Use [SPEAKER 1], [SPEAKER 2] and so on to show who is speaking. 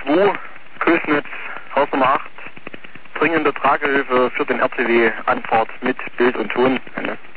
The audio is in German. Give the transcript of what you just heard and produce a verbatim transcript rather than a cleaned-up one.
[SPEAKER 1] zwei, Kösnitz, Haus Nummer acht, dringende Tragehilfe für den R T W, Anfahrt mit Bild und Ton. Ende.